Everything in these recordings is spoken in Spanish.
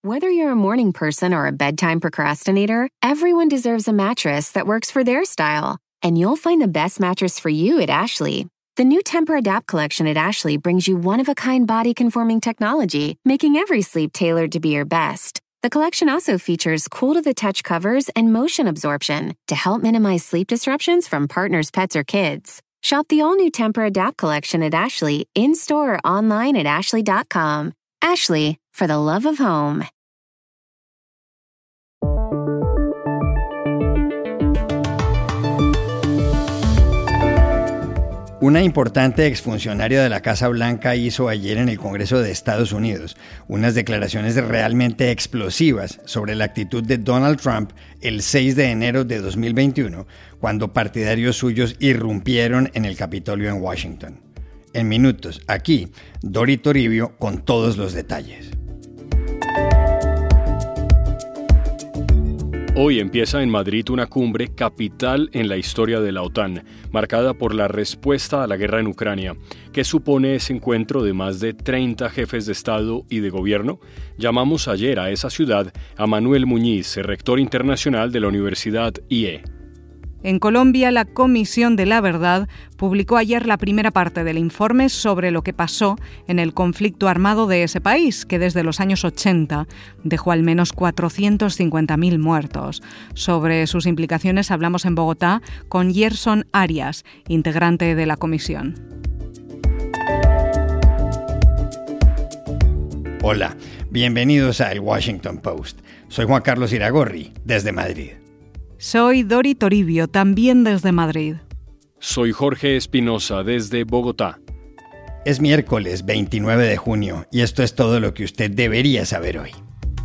Whether you're a morning person or a bedtime procrastinator, everyone deserves a mattress that works for their style. And you'll find the best mattress for you at Ashley. The new Tempur-Adapt collection at Ashley brings you one-of-a-kind body-conforming technology, making every sleep tailored to be your best. The collection also features cool-to-the-touch covers and motion absorption to help minimize sleep disruptions from partners, pets, or kids. Shop the all-new Tempur-Adapt collection at Ashley, in-store or online at ashley.com. Ashley, for the love of home. Una importante exfuncionaria de la Casa Blanca hizo ayer en el Congreso de Estados Unidos unas declaraciones realmente explosivas sobre la actitud de Donald Trump el 6 de enero de 2021, cuando partidarios suyos irrumpieron en el Capitolio en Washington. En minutos, aquí, Dori Toribio con todos los detalles. Hoy empieza en Madrid una cumbre capital en la historia de la OTAN, marcada por la respuesta a la guerra en Ucrania. ¿Qué supone ese encuentro de más de 30 jefes de Estado y de Gobierno? Llamamos ayer a esa ciudad a Manuel Muñiz, rector internacional de la Universidad IE. En Colombia, la Comisión de la Verdad publicó ayer la primera parte del informe sobre lo que pasó en el conflicto armado de ese país, que desde los años 80 dejó al menos 450.000 muertos. Sobre sus implicaciones hablamos en Bogotá con Gerson Arias, integrante de la comisión. Hola, bienvenidos a El Washington Post. Soy Juan Carlos Iragorri, desde Madrid. Soy Dori Toribio, también desde Madrid. Soy Jorge Espinosa, desde Bogotá. Es miércoles 29 de junio y esto es todo lo que usted debería saber hoy.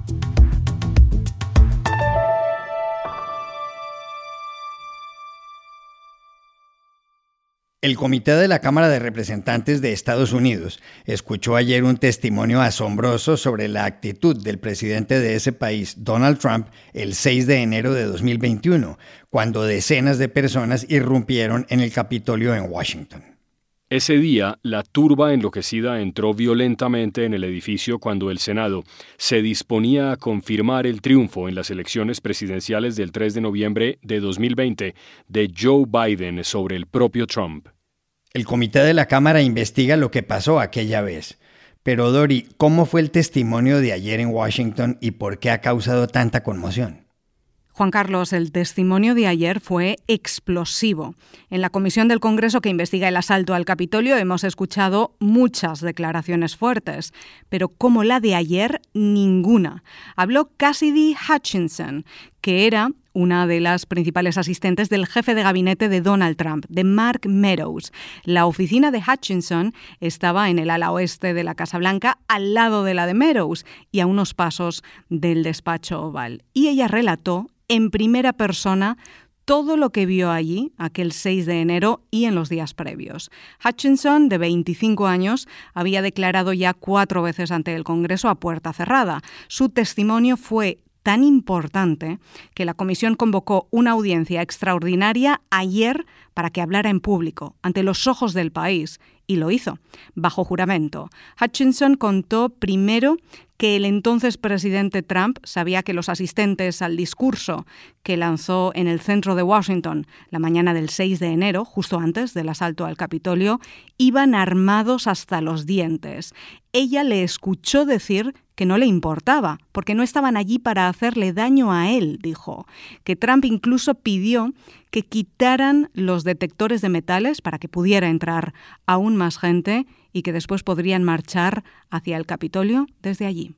El Comité de la Cámara de Representantes de Estados Unidos escuchó ayer un testimonio asombroso sobre la actitud del presidente de ese país, Donald Trump, el 6 de enero de 2021, cuando decenas de personas irrumpieron en el Capitolio en Washington. Ese día, la turba enloquecida entró violentamente en el edificio cuando el Senado se disponía a confirmar el triunfo en las elecciones presidenciales del 3 de noviembre de 2020 de Joe Biden sobre el propio Trump. El Comité de la Cámara investiga lo que pasó aquella vez. Pero Dori, ¿cómo fue el testimonio de ayer en Washington y por qué ha causado tanta conmoción? Juan Carlos, el testimonio de ayer fue explosivo. En la comisión del Congreso que investiga el asalto al Capitolio hemos escuchado muchas declaraciones fuertes, pero como la de ayer, ninguna. Habló Cassidy Hutchinson, que era una de las principales asistentes del jefe de gabinete de Donald Trump, de Mark Meadows. La oficina de Hutchinson estaba en el ala oeste de la Casa Blanca, al lado de la de Meadows y a unos pasos del despacho oval. Y ella relató en primera persona todo lo que vio allí aquel 6 de enero y en los días previos. Hutchinson, de 25 años, había declarado ya 4 veces ante el Congreso a puerta cerrada. Su testimonio fue tan importante que la comisión convocó una audiencia extraordinaria ayer para que hablara en público, ante los ojos del país, y lo hizo, bajo juramento. Hutchinson contó primero que el entonces presidente Trump sabía que los asistentes al discurso que lanzó en el centro de Washington la mañana del 6 de enero, justo antes del asalto al Capitolio, iban armados hasta los dientes. Ella le escuchó decir que no le importaba, porque no estaban allí para hacerle daño a él, dijo. Que Trump incluso pidió que quitaran los detectores de metales para que pudiera entrar aún más gente y que después podrían marchar hacia el Capitolio desde allí.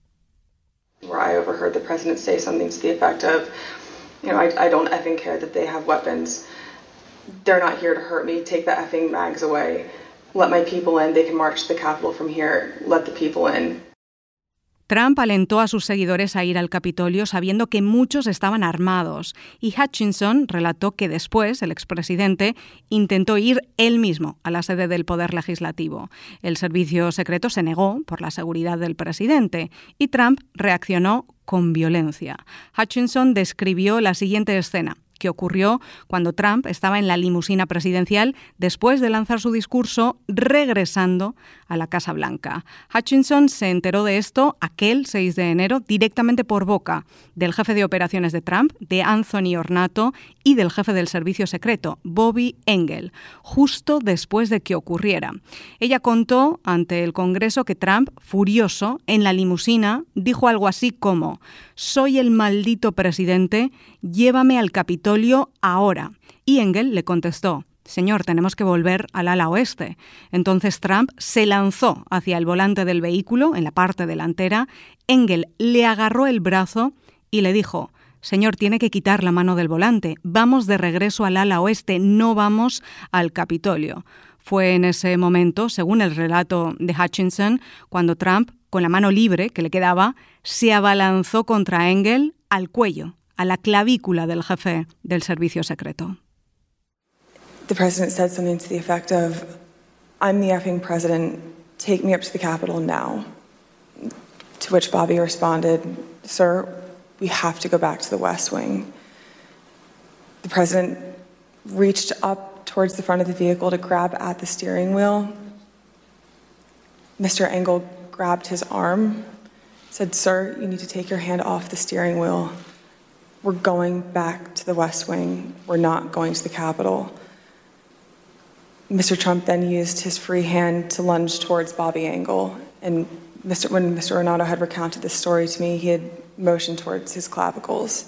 I overheard the president say something to the effect of, I don't effing care that they have weapons. They're not here to hurt me. Take the effing mags away. Let my people in. They can march to the Capitol from here. Let the people in. Trump alentó a sus seguidores a ir al Capitolio sabiendo que muchos estaban armados y Hutchinson relató que después el expresidente intentó ir él mismo a la sede del Poder Legislativo. El servicio secreto se negó por la seguridad del presidente y Trump reaccionó con violencia. Hutchinson describió la siguiente escena que ocurrió cuando Trump estaba en la limusina presidencial después de lanzar su discurso regresando a la Casa Blanca. Hutchinson se enteró de esto aquel 6 de enero directamente por boca del jefe de operaciones de Trump, de Anthony Ornato, y del jefe del servicio secreto, Bobby Engel, justo después de que ocurriera. Ella contó ante el Congreso que Trump, furioso, en la limusina, dijo algo así como: «Soy el maldito presidente, llévame al Capitolio ahora». Y Engel le contestó: «Señor, tenemos que volver al ala oeste». Entonces Trump se lanzó hacia el volante del vehículo, en la parte delantera. Engel le agarró el brazo y le dijo: «Señor, tiene que quitar la mano del volante. Vamos de regreso al ala oeste, no vamos al Capitolio». Fue en ese momento, según el relato de Hutchinson, cuando Trump, con la mano libre que le quedaba, se abalanzó contra Engel al cuello, a la clavícula del jefe del servicio secreto. The president said something to the effect of, "I'm the effing president, take me up to the Capitol now." To which Bobby responded, "Sir, we have to go back to the West Wing." The president reached up towards the front of the vehicle to grab at the steering wheel. Mr. Engel grabbed his arm, said, "Sir, you need to take your hand off the steering wheel. We're going back to the West Wing. We're not going to the Capitol." Mr. Trump then used his free hand to lunge towards Bobby Engel. And when Mr. Ornato had recounted this story to me, he had motioned towards his clavicles.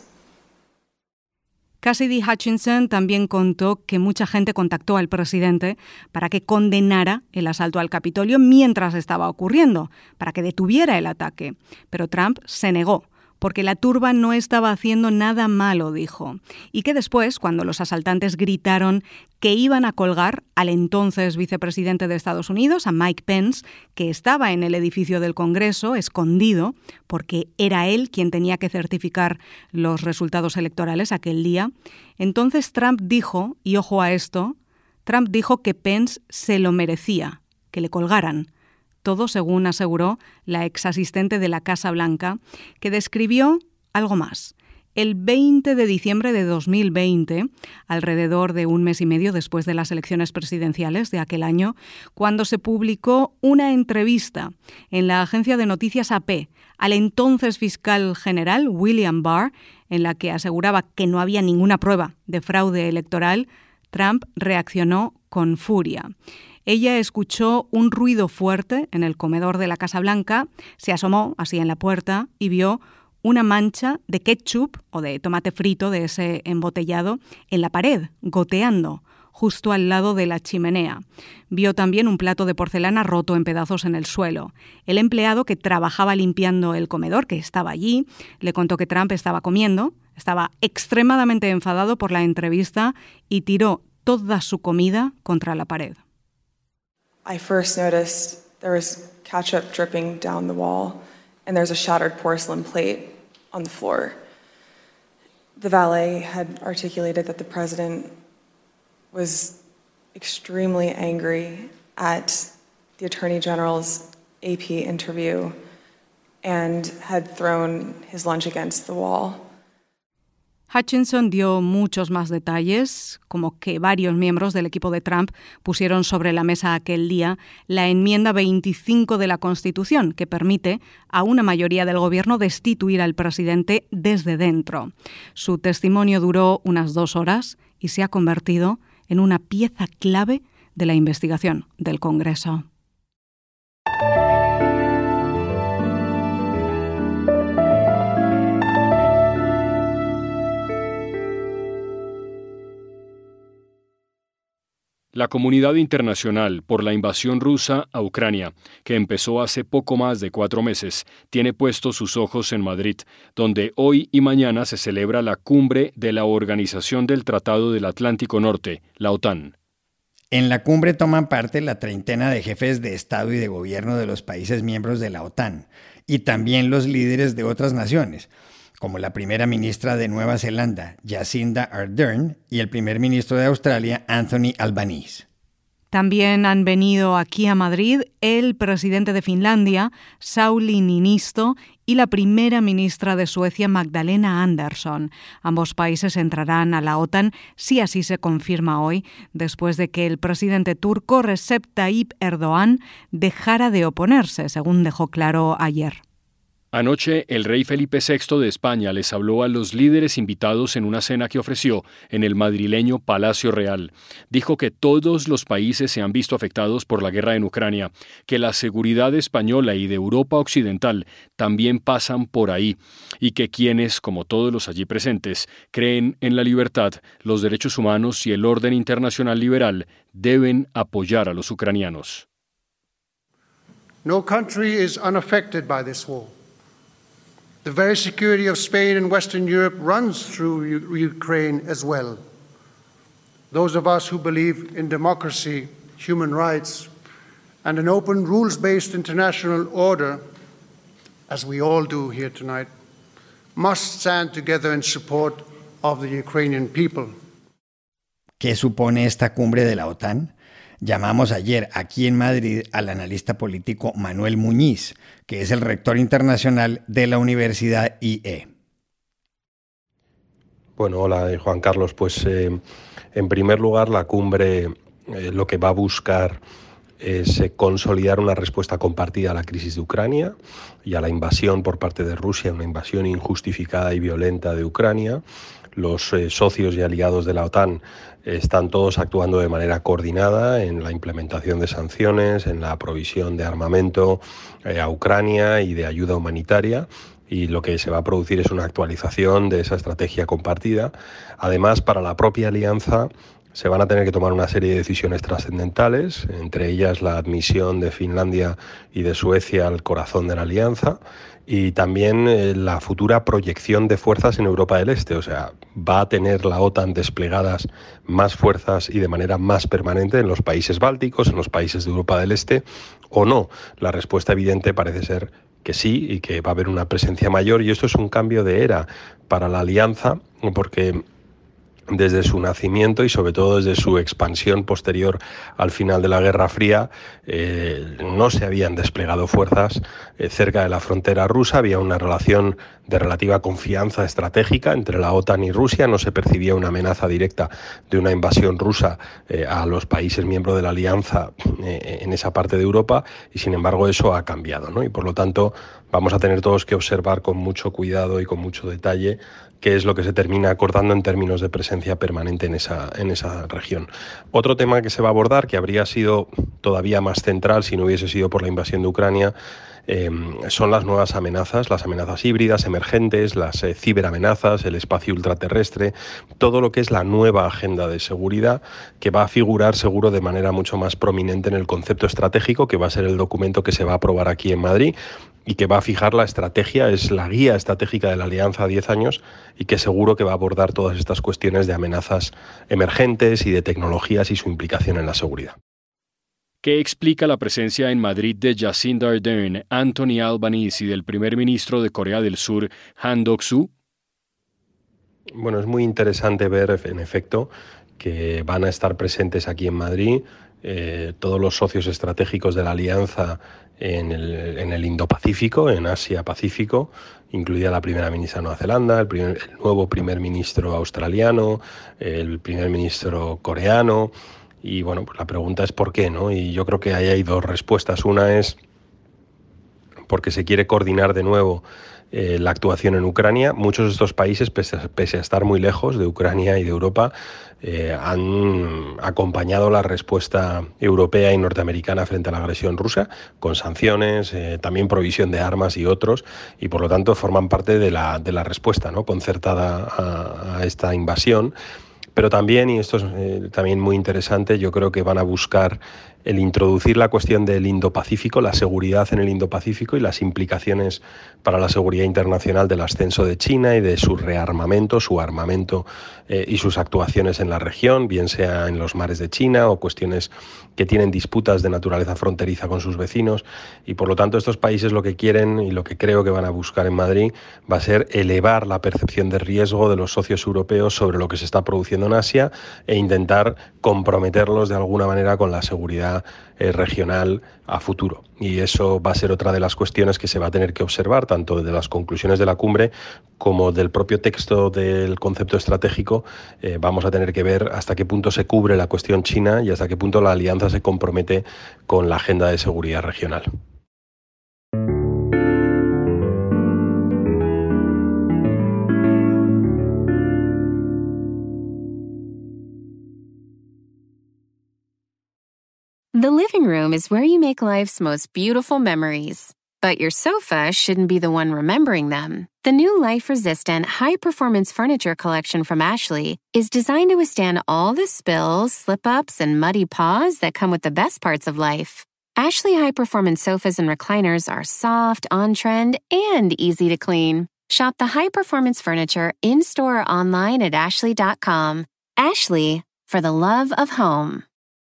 Cassidy Hutchinson también contó que mucha gente contactó al presidente para que condenara el asalto al Capitolio mientras estaba ocurriendo, para que detuviera el ataque. Pero Trump se negó, porque la turba no estaba haciendo nada malo, dijo. Y que después, cuando los asaltantes gritaron que iban a colgar al entonces vicepresidente de Estados Unidos, a Mike Pence, que estaba en el edificio del Congreso, escondido, porque era él quien tenía que certificar los resultados electorales aquel día, entonces Trump dijo, y ojo a esto, Trump dijo que Pence se lo merecía, que le colgaran. Todo según aseguró la exasistente de la Casa Blanca, que describió algo más. El 20 de diciembre de 2020, alrededor de un mes y medio después de las elecciones presidenciales de aquel año, cuando se publicó una entrevista en la agencia de noticias AP al entonces fiscal general William Barr, en la que aseguraba que no había ninguna prueba de fraude electoral, Trump reaccionó con furia. Ella escuchó un ruido fuerte en el comedor de la Casa Blanca, se asomó así en la puerta y vio una mancha de ketchup o de tomate frito de ese embotellado en la pared, goteando, justo al lado de la chimenea. Vio también un plato de porcelana roto en pedazos en el suelo. El empleado que trabajaba limpiando el comedor, que estaba allí, le contó que Trump estaba comiendo, estaba extremadamente enfadado por la entrevista y tiró toda su comida contra la pared. I first noticed there was ketchup dripping down the wall, and there's a shattered porcelain plate on the floor. The valet had articulated that the president was extremely angry at the Attorney General's AP interview and had thrown his lunch against the wall. Hutchinson dio muchos más detalles, como que varios miembros del equipo de Trump pusieron sobre la mesa aquel día la enmienda 25 de la Constitución, que permite a una mayoría del gobierno destituir al presidente desde dentro. Su testimonio duró unas 2 horas y se ha convertido en una pieza clave de la investigación del Congreso. La comunidad internacional por la invasión rusa a Ucrania, que empezó hace poco más de 4 meses, tiene puestos sus ojos en Madrid, donde hoy y mañana se celebra la cumbre de la Organización del Tratado del Atlántico Norte, la OTAN. En la cumbre toman parte la treintena de jefes de Estado y de Gobierno de los países miembros de la OTAN, y también los líderes de otras naciones, como la primera ministra de Nueva Zelanda, Jacinda Ardern, y el primer ministro de Australia, Anthony Albanese. También han venido aquí a Madrid el presidente de Finlandia, Sauli Niinisto, y la primera ministra de Suecia, Magdalena Andersson. Ambos países entrarán a la OTAN si así se confirma hoy, después de que el presidente turco Recep Tayyip Erdogan dejara de oponerse, según dejó claro ayer. Anoche, el rey Felipe VI de España les habló a los líderes invitados en una cena que ofreció en el madrileño Palacio Real. Dijo que todos los países se han visto afectados por la guerra en Ucrania, que la seguridad española y de Europa Occidental también pasan por ahí, y que quienes, como todos los allí presentes, creen en la libertad, los derechos humanos y el orden internacional liberal, deben apoyar a los ucranianos. No country is unaffected by this war. The very security of Spain and Western Europe runs through Ukraine as well. Those of us who believe in democracy, human rights, and an open, rules-based international order, as we all do here tonight, must stand together in support of the Ukrainian people. ¿Qué supone esta cumbre de la OTAN? Llamamos ayer aquí en Madrid al analista político Manuel Muñiz, que es el rector internacional de la Universidad IE. Bueno, hola Juan Carlos. Pues en primer lugar la cumbre lo que va a buscar es consolidar una respuesta compartida a la crisis de Ucrania y a la invasión por parte de Rusia, una invasión injustificada y violenta de Ucrania. Los socios y aliados de la OTAN están todos actuando de manera coordinada en la implementación de sanciones, en la provisión de armamento a Ucrania y de ayuda humanitaria. Y lo que se va a producir es una actualización de esa estrategia compartida. Además, para la propia alianza se van a tener que tomar una serie de decisiones trascendentales, entre ellas la admisión de Finlandia y de Suecia al corazón de la alianza, y también la futura proyección de fuerzas en Europa del Este. O sea, va a tener la OTAN desplegadas más fuerzas y de manera más permanente en los países bálticos, en los países de Europa del Este, o no. La respuesta evidente parece ser que sí, y que va a haber una presencia mayor, y esto es un cambio de era para la alianza, porque desde su nacimiento y sobre todo desde su expansión posterior al final de la Guerra Fría, no se habían desplegado fuerzas cerca de la frontera rusa. Había una relación de relativa confianza estratégica entre la OTAN y Rusia. No se percibía una amenaza directa de una invasión rusa a los países miembros de la alianza en esa parte de Europa, y sin embargo eso ha cambiado, ¿no? Y por lo tanto vamos a tener todos que observar con mucho cuidado y con mucho detalle qué es lo que se termina acordando en términos de presencia permanente en esa región. Otro tema que se va a abordar, que habría sido todavía más central si no hubiese sido por la invasión de Ucrania, son las nuevas amenazas, las amenazas híbridas emergentes, las ciberamenazas, el espacio ultraterrestre, todo lo que es la nueva agenda de seguridad, que va a figurar seguro de manera mucho más prominente en el concepto estratégico, que va a ser el documento que se va a aprobar aquí en Madrid y que va a fijar la estrategia, es la guía estratégica de la Alianza a 10 años, y que seguro que va a abordar todas estas cuestiones de amenazas emergentes y de tecnologías y su implicación en la seguridad. ¿Qué explica la presencia en Madrid de Jacinda Ardern, Anthony Albanese y del primer ministro de Corea del Sur, Han Duck-soo? Bueno, es muy interesante ver, en efecto, que van a estar presentes aquí en Madrid todos los socios estratégicos de la alianza en el Indo-Pacífico, en Asia-Pacífico, incluida la primera ministra de Nueva Zelanda, el nuevo primer ministro australiano, el primer ministro coreano. Y bueno, pues la pregunta es ¿por qué, no? Y yo creo que ahí hay dos respuestas. Una es porque se quiere coordinar de nuevo la actuación en Ucrania. Muchos de estos países, pese a estar muy lejos de Ucrania y de Europa, han acompañado la respuesta europea y norteamericana frente a la agresión rusa, con sanciones, también provisión de armas y otros, y por lo tanto forman parte de la respuesta, ¿no?, concertada a esta invasión. Pero también, y esto es también muy interesante, yo creo que van a buscar el introducir la cuestión del Indo-Pacífico, la seguridad en el Indo-Pacífico y las implicaciones para la seguridad internacional del ascenso de China y de su rearmamento, su armamento y sus actuaciones en la región, bien sea en los mares de China o cuestiones que tienen disputas de naturaleza fronteriza con sus vecinos. Y por lo tanto estos países lo que quieren y lo que creo que van a buscar en Madrid va a ser elevar la percepción de riesgo de los socios europeos sobre lo que se está produciendo en Asia e intentar comprometerlos de alguna manera con la seguridad seguridad regional a futuro. Y eso va a ser otra de las cuestiones que se va a tener que observar, tanto de las conclusiones de la cumbre como del propio texto del concepto estratégico. Vamos a tener que ver hasta qué punto se cubre la cuestión china y hasta qué punto la alianza se compromete con la agenda de seguridad regional. The living room is where you make life's most beautiful memories. But your sofa shouldn't be the one remembering them. The new life-resistant, high-performance furniture collection from Ashley is designed to withstand all the spills, slip-ups, and muddy paws that come with the best parts of life. Ashley high-performance sofas and recliners are soft, on-trend, and easy to clean. Shop the high-performance furniture in-store or online at ashley.com. Ashley, for the love of home.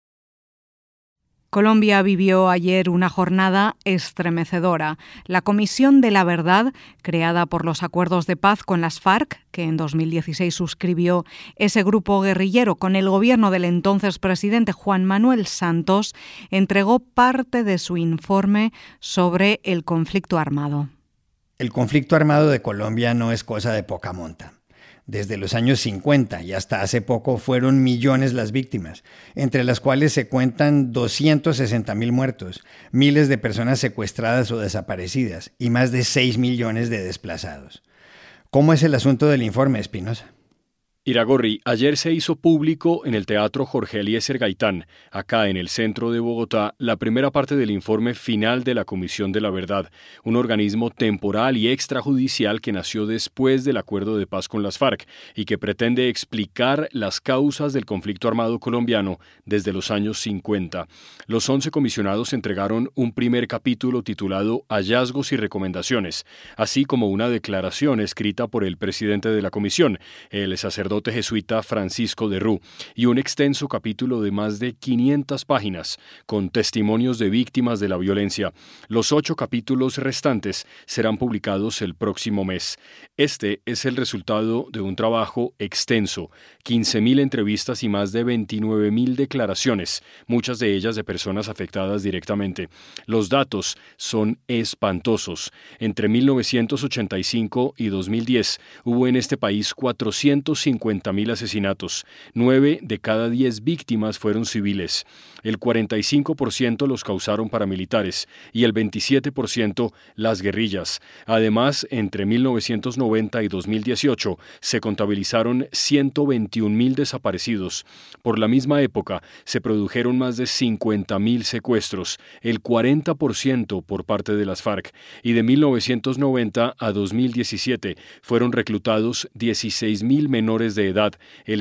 Colombia vivió ayer una jornada estremecedora. La Comisión de la Verdad, creada por los acuerdos de paz con las FARC, que en 2016 suscribió ese grupo guerrillero con el gobierno del entonces presidente Juan Manuel Santos, entregó parte de su informe sobre el conflicto armado. El conflicto armado de Colombia no es cosa de poca monta. Desde los años 50 y hasta hace poco fueron millones las víctimas, entre las cuales se cuentan 260.000 muertos, miles de personas secuestradas o desaparecidas y más de 6 millones de desplazados. ¿Cómo es el asunto del informe, Espinosa? Iragorri, ayer se hizo público en el Teatro Jorge Eliezer Gaitán, acá en el centro de Bogotá, la primera parte del informe final de la Comisión de la Verdad, un organismo temporal y extrajudicial que nació después del acuerdo de paz con las FARC y que pretende explicar las causas del conflicto armado colombiano desde los años 50. Los 11 comisionados entregaron un primer capítulo titulado Hallazgos y Recomendaciones, así como una declaración escrita por el presidente de la comisión, el sacerdote jesuita Francisco de Rú, y un extenso capítulo de más de 500 páginas con testimonios de víctimas de la violencia. Los 8 capítulos restantes serán publicados el próximo mes. Este es el resultado de un trabajo extenso, 15.000 entrevistas y más de 29.000 declaraciones, muchas de ellas de personas afectadas directamente. Los datos son espantosos. Entre 1985 y 2010 hubo en este país 450.000 asesinatos. 9 de cada 10 víctimas fueron civiles. El 45% los causaron paramilitares y el 27% las guerrillas. Además, entre 1990 y 2018 se contabilizaron 121.000 desaparecidos. Por la misma época se produjeron más de 50.000 secuestros, el 40% por parte de las FARC, y de 1990 a 2017 fueron reclutados 16.000 menores de edad, el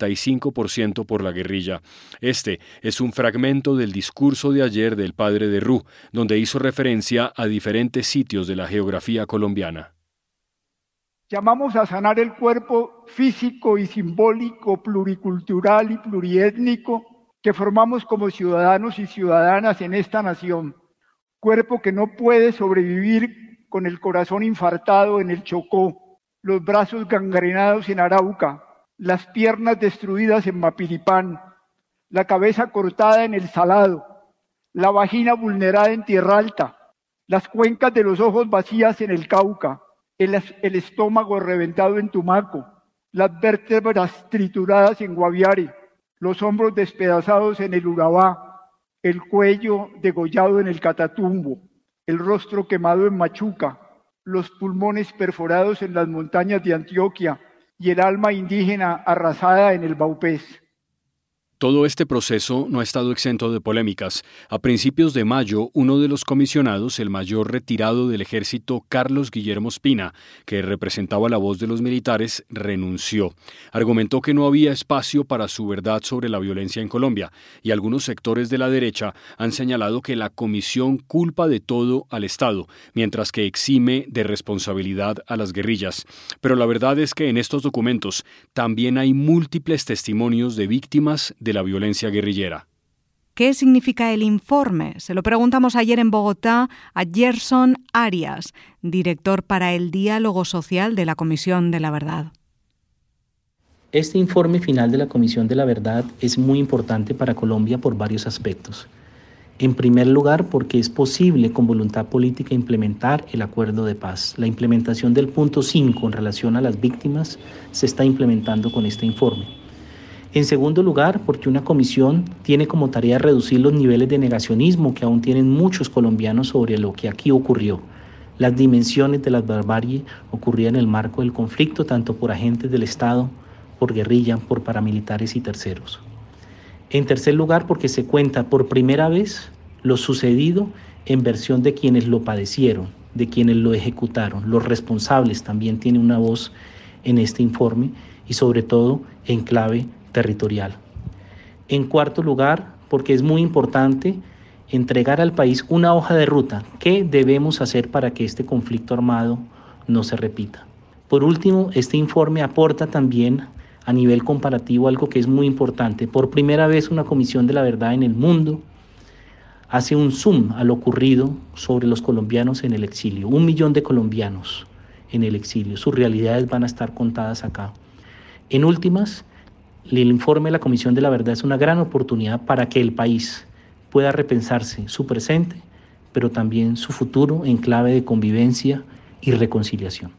75% por la guerrilla. Este es un fragmento del discurso de ayer del padre de Rú, donde hizo referencia a diferentes sitios de la geografía colombiana. Llamamos a sanar el cuerpo físico y simbólico, pluricultural y pluriétnico que formamos como ciudadanos y ciudadanas en esta nación. Cuerpo que no puede sobrevivir con el corazón infartado en el Chocó, los brazos gangrenados en Arauca, las piernas destruidas en Mapiripán, la cabeza cortada en el Salado, la vagina vulnerada en Tierra Alta, las cuencas de los ojos vacías en el Cauca, el estómago reventado en Tumaco, las vértebras trituradas en Guaviare, los hombros despedazados en el Urabá, el cuello degollado en el Catatumbo, el rostro quemado en Machuca, los pulmones perforados en las montañas de Antioquia y el alma indígena arrasada en el Baupés. Todo este proceso no ha estado exento de polémicas. A principios de mayo, uno de los comisionados, el mayor retirado del ejército Carlos Guillermo Espina, que representaba la voz de los militares, renunció. Argumentó que no había espacio para su verdad sobre la violencia en Colombia, y algunos sectores de la derecha han señalado que la comisión culpa de todo al Estado, mientras que exime de responsabilidad a las guerrillas. Pero la verdad es que en estos documentos también hay múltiples testimonios de víctimas de la violencia guerrillera. ¿Qué significa el informe? Se lo preguntamos ayer en Bogotá a Gerson Arias, director para el diálogo social de la Comisión de la Verdad. Este informe final de la Comisión de la Verdad es muy importante para Colombia por varios aspectos. En primer lugar, porque es posible con voluntad política implementar el acuerdo de paz. La implementación del punto 5 en relación a las víctimas se está implementando con este informe. En segundo lugar, porque una comisión tiene como tarea reducir los niveles de negacionismo que aún tienen muchos colombianos sobre lo que aquí ocurrió. Las dimensiones de la barbarie ocurrían en el marco del conflicto, tanto por agentes del Estado, por guerrilla, por paramilitares y terceros. En tercer lugar, porque se cuenta por primera vez lo sucedido en versión de quienes lo padecieron, de quienes lo ejecutaron. Los responsables también tienen una voz en este informe y sobre todo en clave territorial. En cuarto lugar, porque es muy importante entregar al país una hoja de ruta. ¿Qué debemos hacer para que este conflicto armado no se repita? Por último, este informe aporta también a nivel comparativo algo que es muy importante. Por primera vez una Comisión de la Verdad en el mundo hace un zoom a lo ocurrido sobre los colombianos en el exilio. 1 millón de colombianos en el exilio. Sus realidades van a estar contadas acá. En últimas, el informe de la Comisión de la Verdad es una gran oportunidad para que el país pueda repensarse su presente, pero también su futuro en clave de convivencia y reconciliación.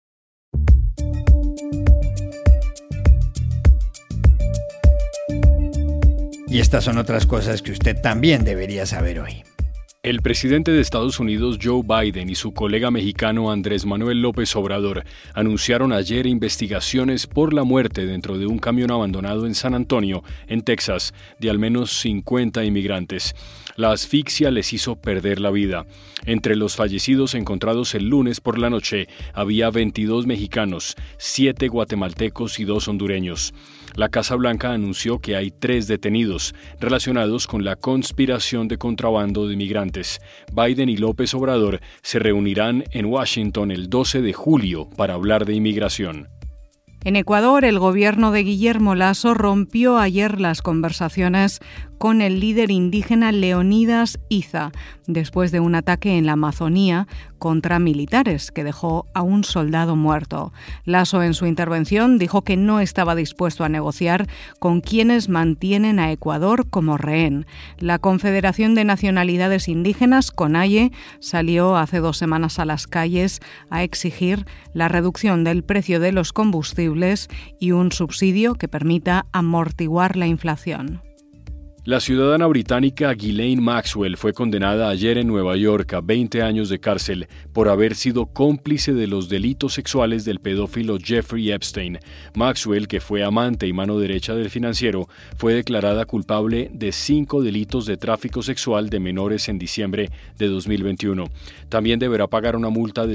Y estas son otras cosas que usted también debería saber hoy. El presidente de Estados Unidos, Joe Biden, y su colega mexicano Andrés Manuel López Obrador anunciaron ayer investigaciones por la muerte dentro de un camión abandonado en San Antonio, en Texas, de al menos 50 inmigrantes. La asfixia les hizo perder la vida. Entre los fallecidos encontrados el lunes por la noche había 22 mexicanos, 7 guatemaltecos y 2 hondureños. La Casa Blanca anunció que hay 3 detenidos relacionados con la conspiración de contrabando de migrantes. Biden y López Obrador se reunirán en Washington el 12 de julio para hablar de inmigración. En Ecuador, el gobierno de Guillermo Lasso rompió ayer las conversaciones con el líder indígena Leonidas Iza, después de un ataque en la Amazonía contra militares que dejó a un soldado muerto. Lasso, en su intervención, dijo que no estaba dispuesto a negociar con quienes mantienen a Ecuador como rehén. La Confederación de Nacionalidades Indígenas, CONAIE, salió hace 2 semanas a las calles a exigir la reducción del precio de los combustibles y un subsidio que permita amortiguar la inflación. La ciudadana británica Ghislaine Maxwell fue condenada ayer en Nueva York a 20 años de cárcel por haber sido cómplice de los delitos sexuales del pedófilo Jeffrey Epstein. Maxwell, que fue amante y mano derecha del financiero, fue declarada culpable de 5 delitos de tráfico sexual de menores en diciembre de 2021. También deberá pagar una multa de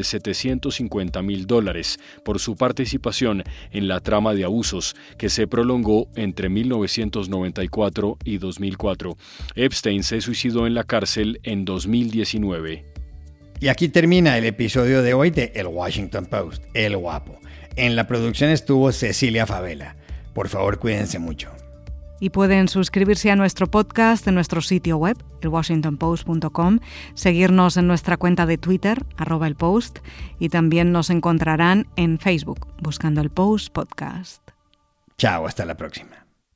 $750,000 por su participación en la trama de abusos que se prolongó entre 1994 y 2004. Epstein se suicidó en la cárcel en 2019. Y aquí termina el episodio de hoy de El Washington Post, El Guapo. En la producción estuvo Cecilia Favela. Por favor, cuídense mucho. Y pueden suscribirse a nuestro podcast en nuestro sitio web, elwashingtonpost.com, seguirnos en nuestra cuenta de Twitter, @elpost, y también nos encontrarán en Facebook, buscando El Post Podcast. Chao, hasta la próxima.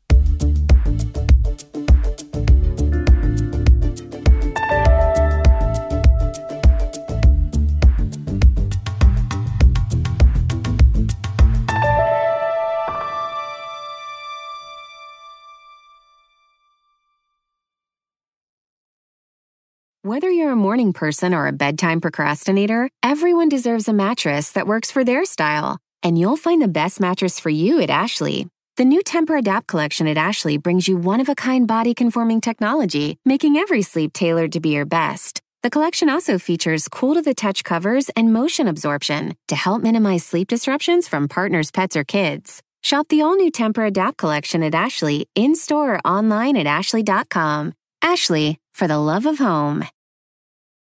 Whether you're a morning person or a bedtime procrastinator, everyone deserves a mattress that works for their style. And you'll find the best mattress for you at Ashley. The new Tempur-Adapt collection at Ashley brings you one-of-a-kind body-conforming technology, making every sleep tailored to be your best. The collection also features cool-to-the-touch covers and motion absorption to help minimize sleep disruptions from partners, pets, or kids. Shop the all-new Tempur-Adapt collection at Ashley, in-store or online at ashley.com. Ashley, for the love of home.